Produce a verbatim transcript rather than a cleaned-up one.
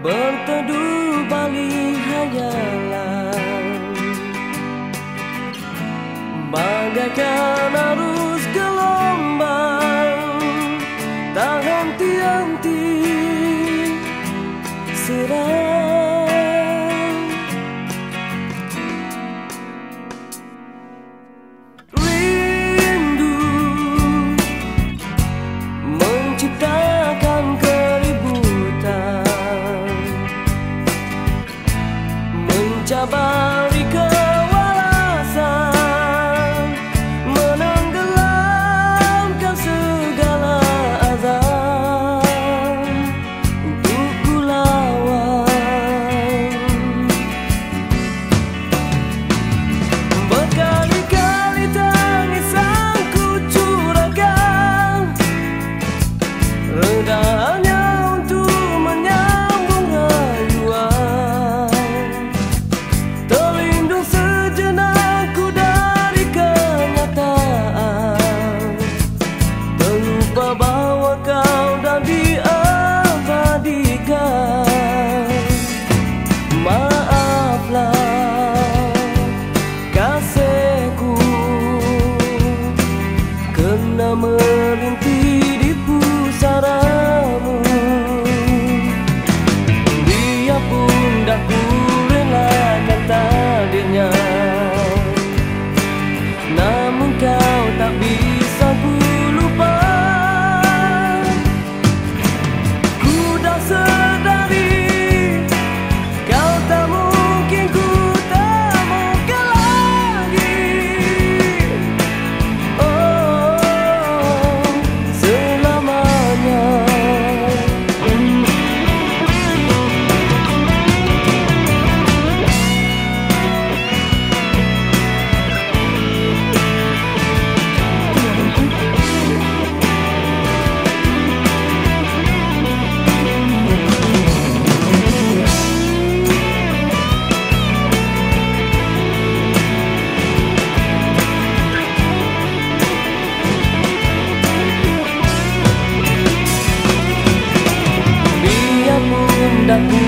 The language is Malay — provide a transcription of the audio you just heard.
berteduh balik hayalan, bagaikan arus gelombang tak henti-henti serang. Rindu menciptakan keributan, mencabari kewarasan, menenggelamkan segala azab untuk kulawan. Berkali-kali tangisan ku curahkan, reda hanya untuk menyambung rayuan. Terlindung sejenak ku dari kenyataan, terlupa bahawa kau dah diabadikan. Maaflah kasihku, kena merintih di pusaramu. Biarpun dah ku relakan takdirnya, namun kau tak bisa ku lupa. Ku dah sedari kau tak mungkin ku temukan lagi. Oh, selamanya. Biarpun dah ku